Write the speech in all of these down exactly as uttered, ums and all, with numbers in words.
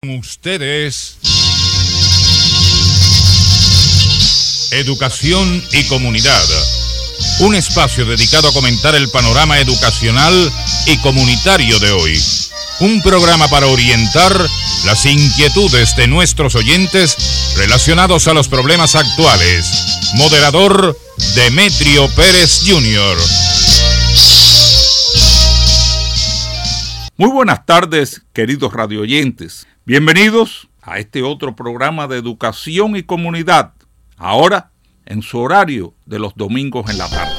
Ustedes, Educación y Comunidad, un espacio dedicado a comentar el panorama educacional y comunitario de hoy. Un programa para orientar las inquietudes de nuestros oyentes relacionados a los problemas actuales. Moderador, Demetrio Pérez junior Muy buenas tardes, queridos radioyentes. Bienvenidos a este otro programa de educación y comunidad, ahora en su horario de los domingos en la tarde.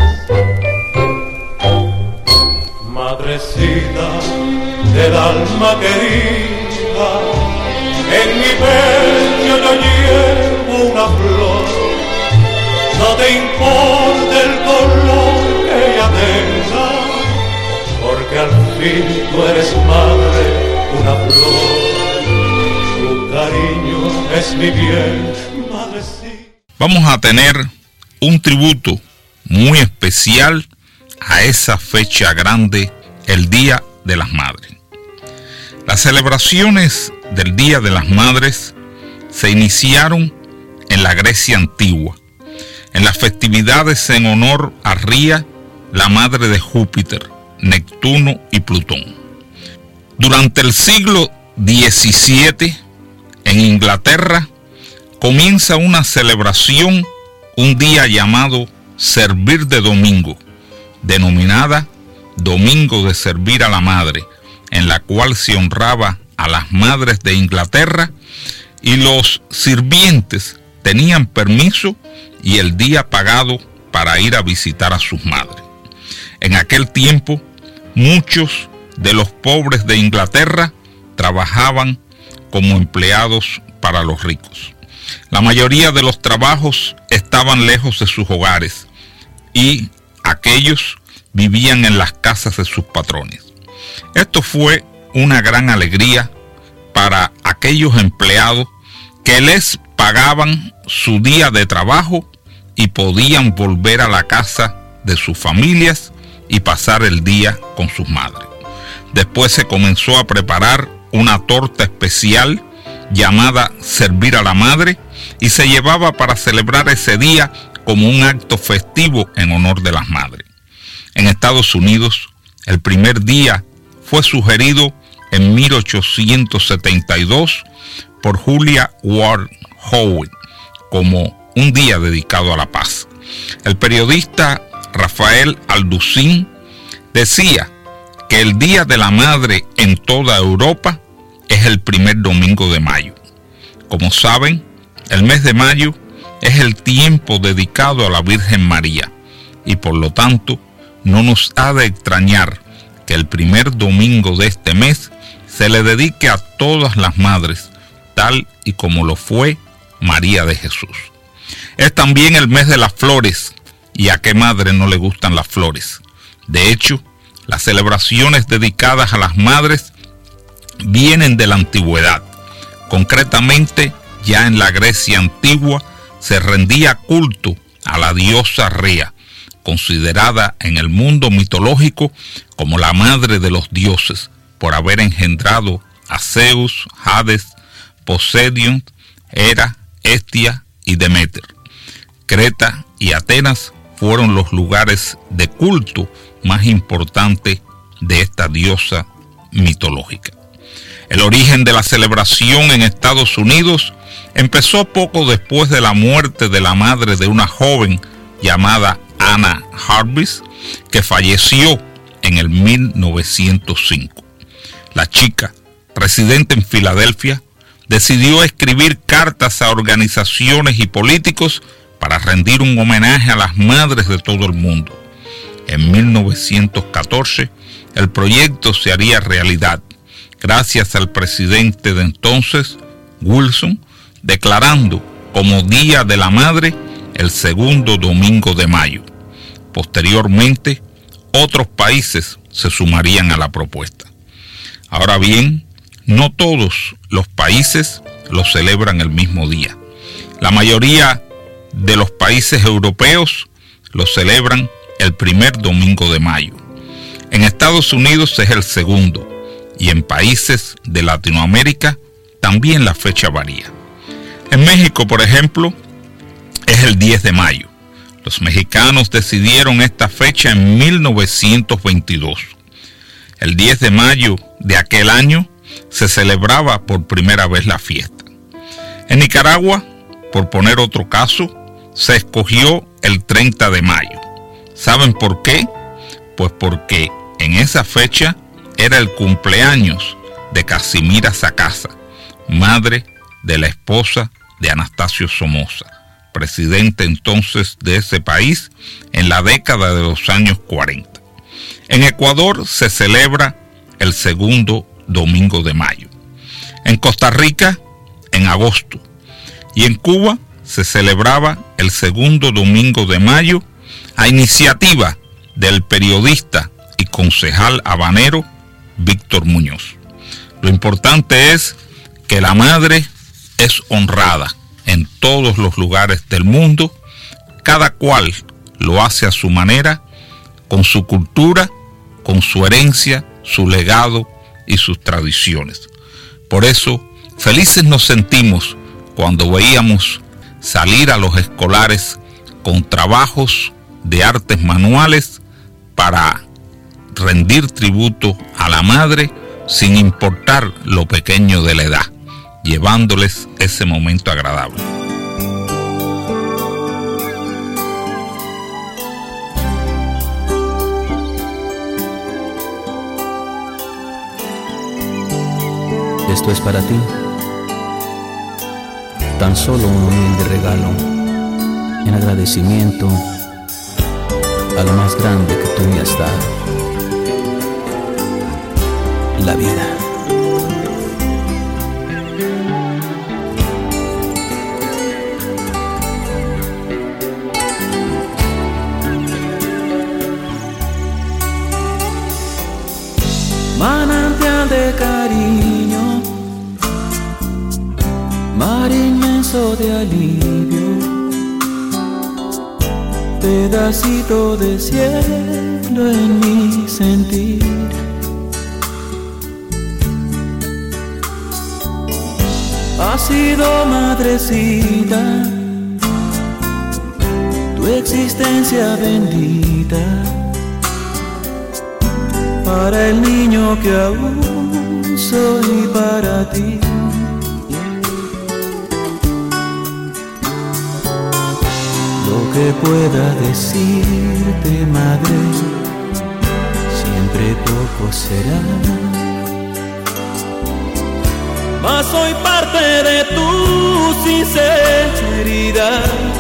Madrecita del alma querida, en mi pecho yo llevo una flor. No te importa el color que ella tenga, porque al fin tú eres madre, una flor. Tu cariño es mi bien, madrecita. Vamos a tener un tributo muy especial a esa fecha grande, el Día de las Madres. Las celebraciones del Día de las Madres se iniciaron en la Grecia antigua, en las festividades en honor a Ría, la madre de Júpiter, Neptuno y Plutón. Durante el siglo diecisiete, en Inglaterra, comienza una celebración, un día llamado Servir de Domingo, denominada Domingo de Servir a la Madre, en la cual se honraba a las madres de Inglaterra y los sirvientes tenían permiso y el día pagado para ir a visitar a sus madres. En aquel tiempo, muchos de los pobres de Inglaterra trabajaban como empleados para los ricos. La mayoría de los trabajos estaban lejos de sus hogares y aquellos vivían en las casas de sus patrones. Esto fue una gran alegría para aquellos empleados que les pagaban su día de trabajo y podían volver a la casa de sus familias y pasar el día con sus madres. Después se comenzó a preparar una torta especial llamada Servir a la Madre y se llevaba para celebrar ese día como un acto festivo en honor de las madres. En Estados Unidos, el primer día fue sugerido en mil ochocientos setenta y dos por Julia Ward Howe como un día dedicado a la paz. El periodista Rafael Alducin decía que el Día de la Madre en toda Europa es el primer domingo de mayo. Como saben, el mes de mayo es el tiempo dedicado a la Virgen María y por lo tanto no nos ha de extrañar que el primer domingo de este mes se le dedique a todas las madres, tal y como lo fue María de Jesús. Es también el mes de las flores, y a qué madre no le gustan las flores. De hecho, las celebraciones dedicadas a las madres vienen de la antigüedad. Concretamente, ya en la Grecia antigua se rendía culto a la diosa Rea, considerada en el mundo mitológico como la madre de los dioses, por haber engendrado a Zeus, Hades, Poseidón, Hera, Hestia y Demeter. Creta y Atenas fueron los lugares de culto más importantes de esta diosa mitológica. El origen de la celebración en Estados Unidos empezó poco después de la muerte de la madre de una joven llamada Anna Jarvis, que falleció en el mil novecientos cinco. La chica, residente en Filadelfia, decidió escribir cartas a organizaciones y políticos para rendir un homenaje a las madres de todo el mundo. En mil novecientos catorce, el proyecto se haría realidad, gracias al presidente de entonces, Wilson, declarando como Día de la Madre el segundo domingo de mayo. Posteriormente, otros países se sumarían a la propuesta. Ahora bien, no todos los países lo celebran el mismo día. La mayoría de los países europeos lo celebran el primer domingo de mayo. En Estados Unidos es el segundo y en países de Latinoamérica también la fecha varía. En México, por ejemplo, es el diez de mayo. Los mexicanos decidieron esta fecha en mil novecientos veintidós. El diez de mayo de aquel año se celebraba por primera vez la fiesta. En Nicaragua, por poner otro caso, se escogió el treinta de mayo. ¿Saben por qué? Pues porque en esa fecha era el cumpleaños de Casimira Sacasa, madre de la esposa de Anastasio Somoza, presidente entonces de ese país en la década de los años cuarenta. En Ecuador se celebra el segundo domingo de mayo. En Costa Rica, en agosto. Y en Cuba se celebraba el segundo domingo de mayo a iniciativa del periodista y concejal habanero Víctor Muñoz. Lo importante es que la madre es honrada en todos los lugares del mundo, cada cual lo hace a su manera, con su cultura, con su herencia, su legado y sus tradiciones. Por eso, felices nos sentimos cuando veíamos salir a los escolares con trabajos de artes manuales para rendir tributo a la madre sin importar lo pequeño de la edad, llevándoles ese momento agradable. Esto es para ti, tan solo un humilde regalo en agradecimiento a lo más grande que tú me has dado, la vida. Manantial de cariño, mar inmenso de alivio, pedacito de cielo en mi sentir. Has sido madrecita, tu existencia bendita, para el niño que aún soy para ti. Lo que pueda decirte, madre, siempre poco será, mas soy parte de tu sinceridad.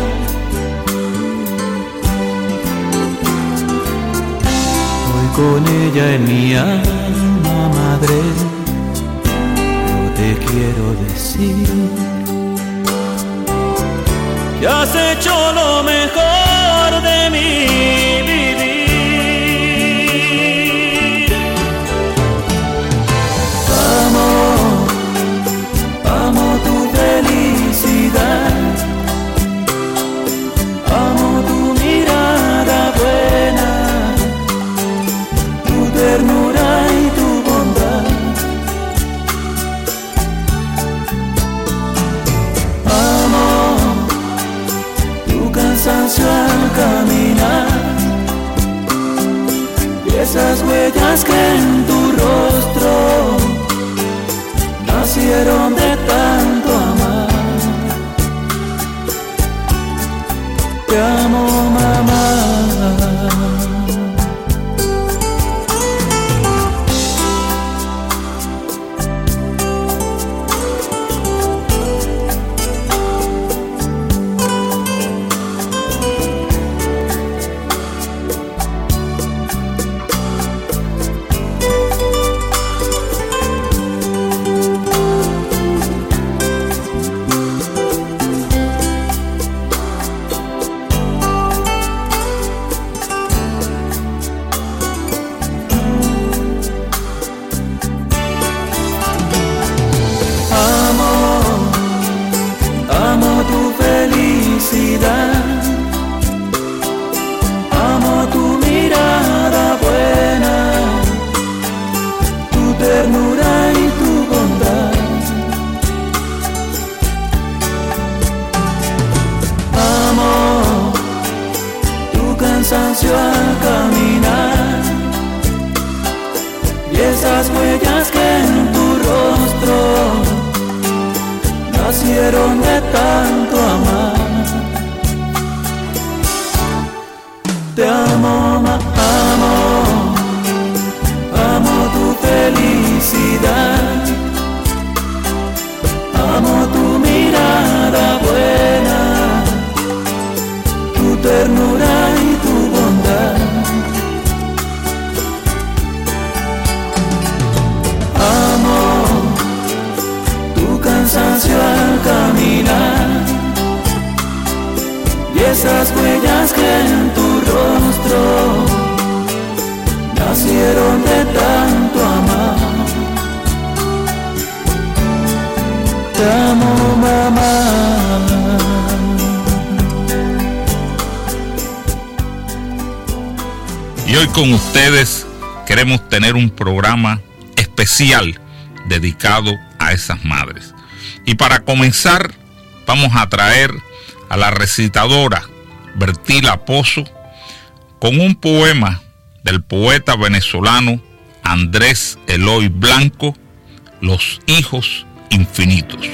Con ella en mi alma, madre, yo te quiero decir que has hecho lo mejor de mi vivir. Amo, amo tu felicidad, amo tu mirada buena, ternura y tu bondad. Amo tu cansancio al caminar y esas huellas que en tu rostro nacieron de tanto amar. Te amo, mamá. nacieron de tanto amar. Te amo, ma, amo, amo tu felicidad, amo tu mirada buena, tu ternura y tu bondad. Amo tu cansancio al caminar y esas huellas que en tu rostro nacieron de tanto amar. Te amo, mamá. Y hoy con ustedes queremos tener un programa especial dedicado a esas madres. Y para comenzar vamos a traer a la recitadora Bertila Pozo con un poema del poeta venezolano Andrés Eloy Blanco, Los hijos infinitos.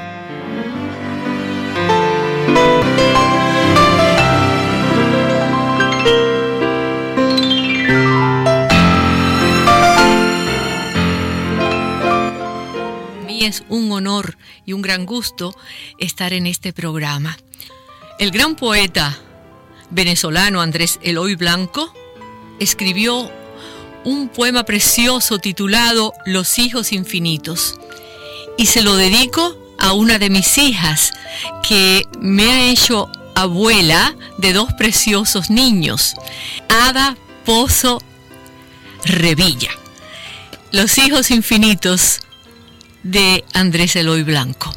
Es un honor y un gran gusto estar en este programa. El gran poeta venezolano Andrés Eloy Blanco escribió un poema precioso titulado Los hijos infinitos, y se lo dedico a una de mis hijas que me ha hecho abuela de dos preciosos niños, Ada Pozo Revilla. Los hijos infinitos de Andrés Eloy Blanco.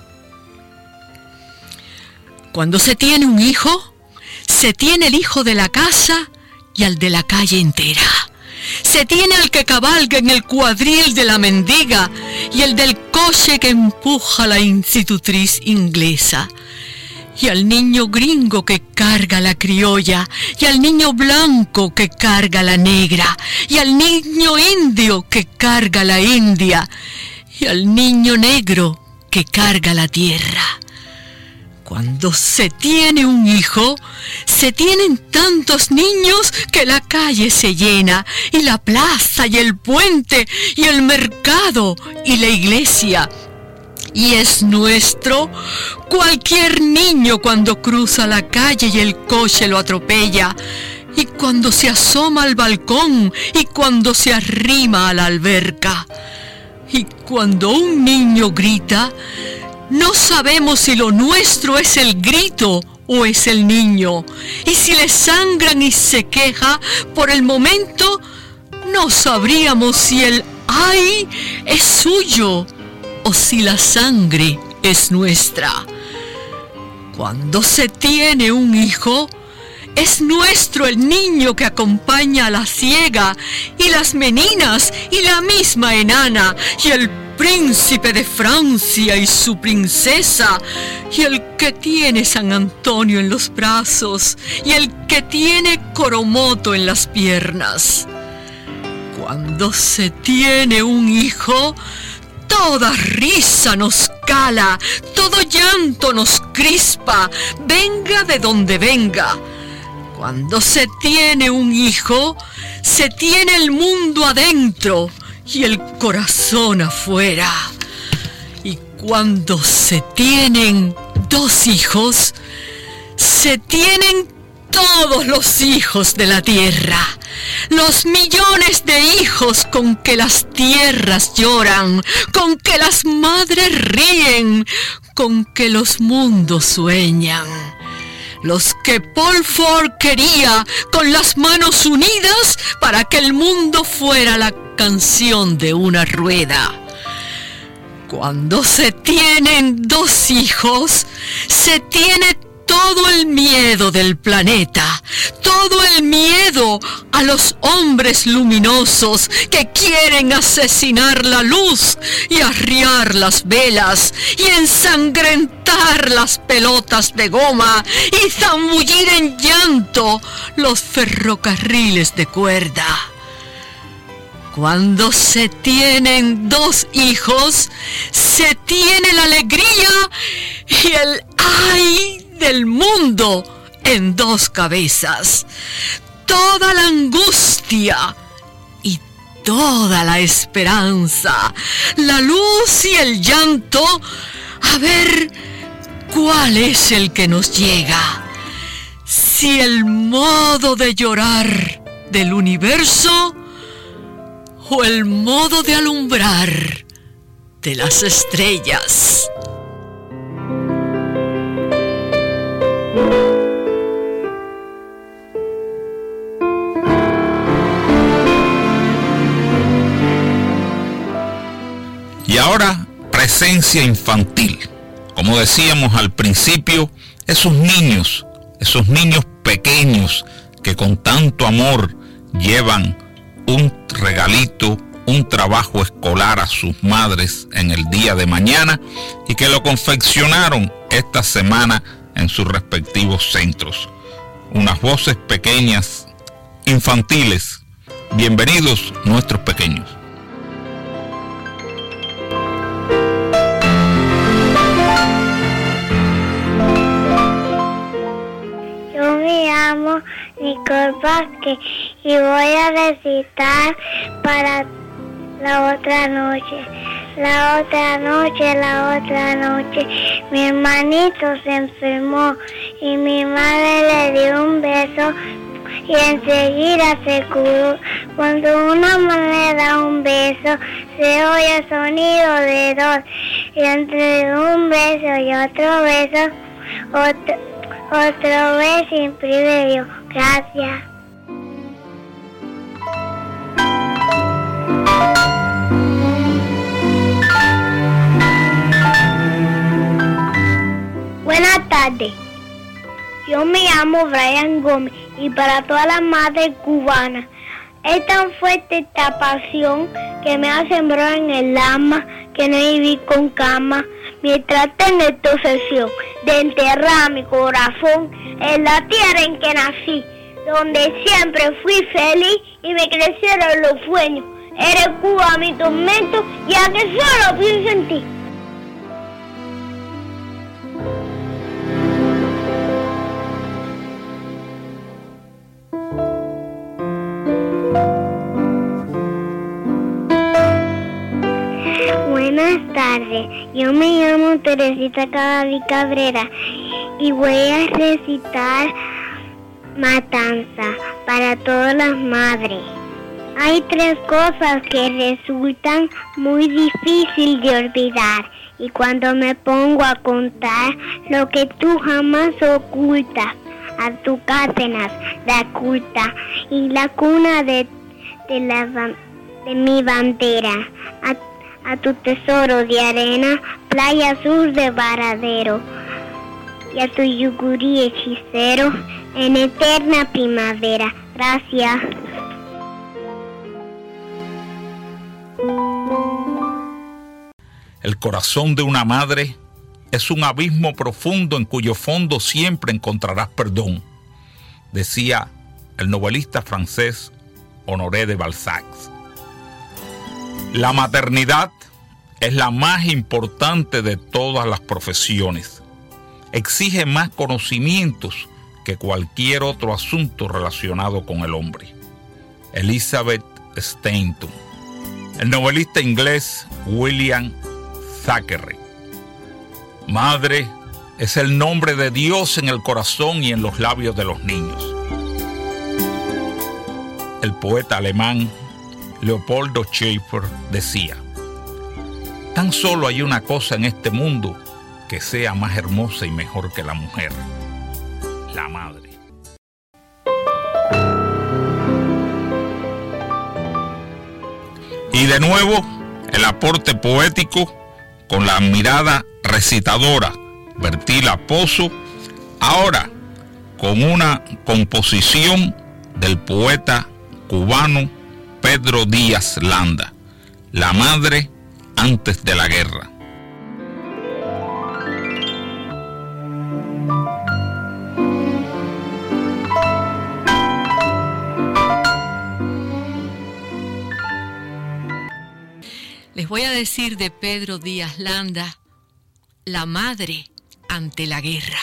Cuando se tiene un hijo, se tiene el hijo de la casa y al de la calle entera. Se tiene al que cabalga en el cuadril de la mendiga y el del coche que empuja la institutriz inglesa. Y al niño gringo que carga la criolla, y al niño blanco que carga la negra, y al niño indio que carga la india, y al niño negro que carga la tierra. Cuando se tiene un hijo, se tienen tantos niños que la calle se llena, y la plaza y el puente y el mercado y la iglesia. Y es nuestro cualquier niño cuando cruza la calle y el coche lo atropella, y cuando se asoma al balcón y cuando se arrima a la alberca. Y cuando un niño grita, no sabemos si lo nuestro es el grito o es el niño. Y si le sangran y se queja, por el momento no sabríamos si el ay es suyo o si la sangre es nuestra. Cuando se tiene un hijo, es nuestro el niño que acompaña a la ciega, y las meninas, y la misma enana, y el príncipe de Francia y su princesa, y el que tiene San Antonio en los brazos, y el que tiene Coromoto en las piernas. Cuando se tiene un hijo, toda risa nos cala, todo llanto nos crispa, venga de donde venga. Cuando se tiene un hijo, se tiene el mundo adentro y el corazón afuera. Y cuando se tienen dos hijos, se tienen todos los hijos de la tierra, los millones de hijos con que las tierras lloran, con que las madres ríen, con que los mundos sueñan. Los que Paul Ford quería con las manos unidas para que el mundo fuera la canción de una rueda. Cuando se tienen dos hijos, se tiene todo el miedo del planeta, todo el miedo a los hombres luminosos que quieren asesinar la luz y arriar las velas y ensangrentar las pelotas de goma y zambullir en llanto los ferrocarriles de cuerda. Cuando se tienen dos hijos, se tiene la alegría y el ay del mundo en dos cabezas. Toda la angustia y toda la esperanza, la luz y el llanto, a ver cuál es el que nos llega. Si el modo de llorar del universo o el modo de alumbrar de las estrellas. Y ahora, presencia infantil. Como decíamos al principio, esos niños, esos niños pequeños que con tanto amor llevan un regalito, un trabajo escolar a sus madres en el día de mañana y que lo confeccionaron esta semana en sus respectivos centros. Unas voces pequeñas, infantiles. Bienvenidos nuestros pequeños. Yo me llamo Nicole Vázquez y voy a recitar para la otra noche. La otra noche, la otra noche, mi hermanito se enfermó y mi madre le dio un beso y enseguida se curó. Cuando una madre da un beso, se oye el sonido de dos, y entre un beso y otro beso, otro, otro beso imprime Dios. Gracias. Buenas tardes, yo me llamo Brian Gómez y para todas las madres cubanas, es tan fuerte esta pasión que me ha sembrado en el alma que no viví con cama, mientras tengo esta obsesión de enterrar mi corazón en la tierra en que nací, donde siempre fui feliz y me crecieron los sueños. Eres Cuba mi tormento, ya que solo pienso en ti. Buenas tardes, yo me llamo Teresita Cadaví Cabrera y voy a recitar Matanza para todas las madres. Hay tres cosas que resultan muy difícil de olvidar y cuando me pongo a contar lo que tú jamás ocultas, a tu Cárdenas, la culta y la cuna de, de, la, de mi bandera, a a tu tesoro de arena, playa sur de Varadero, y a tu yugurí hechicero en eterna primavera. Gracias. El corazón de una madre es un abismo profundo en cuyo fondo siempre encontrarás perdón, decía el novelista francés Honoré de Balzac. La maternidad es la más importante de todas las profesiones. Exige más conocimientos que cualquier otro asunto relacionado con el hombre. Elizabeth Stanton. El novelista inglés William Thackeray. Madre es el nombre de Dios en el corazón y en los labios de los niños. El poeta alemán Leopoldo Schaeffer decía: tan solo hay una cosa en este mundo que sea más hermosa y mejor que la mujer, la madre. Y de nuevo, el aporte poético con la mirada recitadora Bertila Pozo, ahora con una composición del poeta cubano Pedro Díaz Landa, La madre antes de la guerra. Les voy a decir de Pedro Díaz Landa, La madre ante la guerra.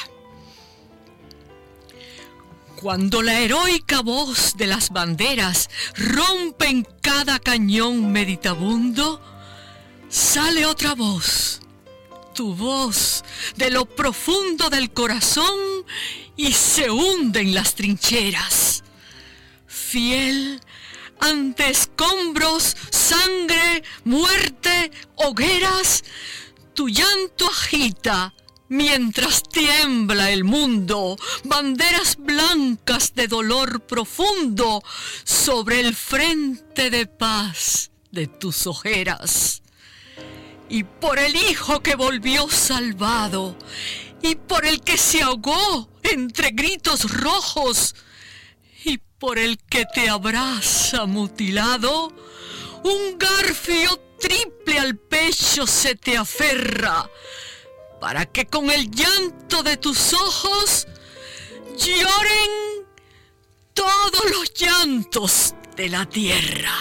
Cuando la heroica voz de las banderas rompe en cada cañón meditabundo, sale otra voz, tu voz de lo profundo del corazón, y se hunde en las trincheras. Fiel ante escombros, sangre, muerte, hogueras, tu llanto agita mientras tiembla el mundo, banderas blancas de dolor profundo sobre el frente de paz de tus ojeras. Y por el hijo que volvió salvado, y por el que se ahogó entre gritos rojos, y por el que te abraza mutilado, un garfio triple al pecho se te aferra, para que con el llanto de tus ojos lloren todos los llantos de la tierra.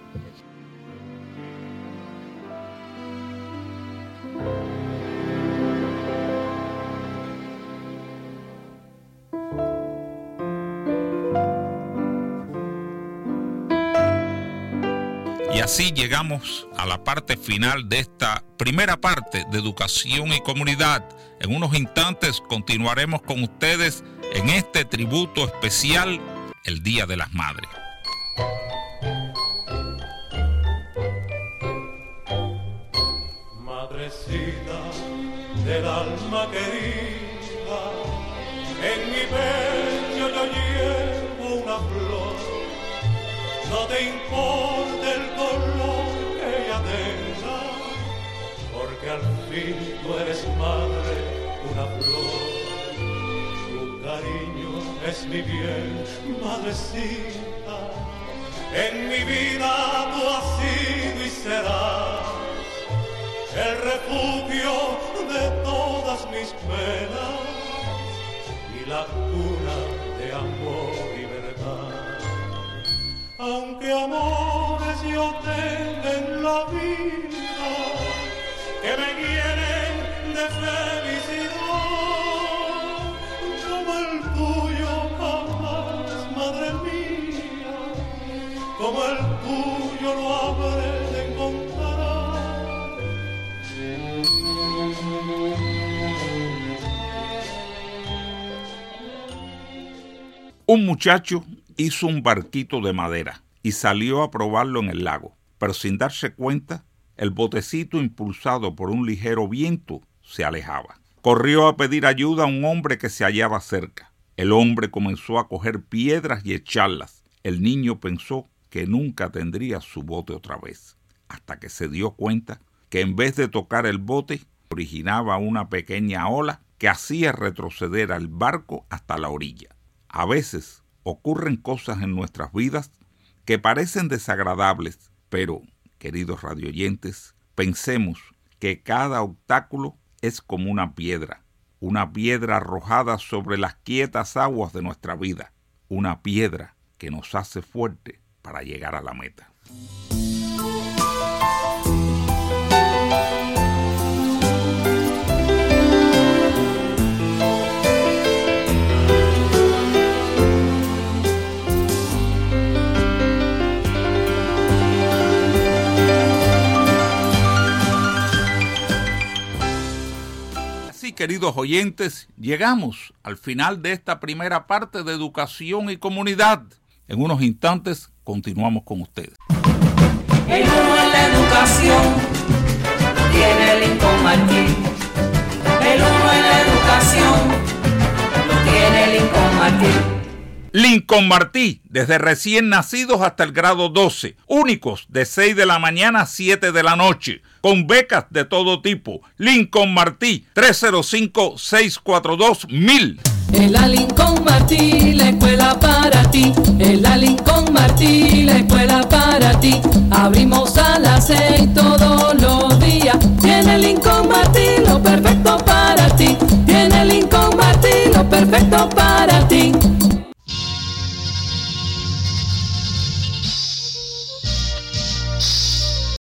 Y así llegamos a la parte final de esta primera parte de Educación y Comunidad. En unos instantes continuaremos con ustedes en este tributo especial, el Día de las Madres. Madrecita del alma querida, en mi pecho yo llevo una flor. No te importa el color que ella tenga, porque al fin tú eres madre, una flor. Tu cariño es mi bien, madrecita. En mi vida tú has sido y serás el refugio de todas mis penas y la cuna de amor y verdad. Aunque amores yo tenga en la vida que me llenen de felicidad, como el tuyo jamás, madre mía, como el tuyo lo habré de encontrar. Un muchacho hizo un barquito de madera y salió a probarlo en el lago, pero sin darse cuenta, el botecito, impulsado por un ligero viento, se alejaba. Corrió a pedir ayuda a un hombre que se hallaba cerca. El hombre comenzó a coger piedras y echarlas. El niño pensó que nunca tendría su bote otra vez, hasta que se dio cuenta que en vez de tocar el bote, originaba una pequeña ola que hacía retroceder al barco hasta la orilla. A veces ocurren cosas en nuestras vidas que parecen desagradables, pero, queridos radioyentes, pensemos que cada obstáculo es como una piedra, una piedra arrojada sobre las quietas aguas de nuestra vida, una piedra que nos hace fuerte para llegar a la meta. Queridos oyentes, llegamos al final de esta primera parte de Educación y Comunidad. En unos instantes continuamos con ustedes. El uno en la educación tiene Lincoln Martín. El uno en la educación lo tiene Lincoln Martín. Lincoln Martí, desde recién nacidos hasta el grado doce, únicos de seis de la mañana a siete de la noche, con becas de todo tipo. Lincoln Martí, tres cero cinco, seis cuatro dos, mil. En la Lincoln Martí, la escuela para ti. En la Lincoln Martí, la escuela para ti. Abrimos a las seis todos los días. Tiene Lincoln Martí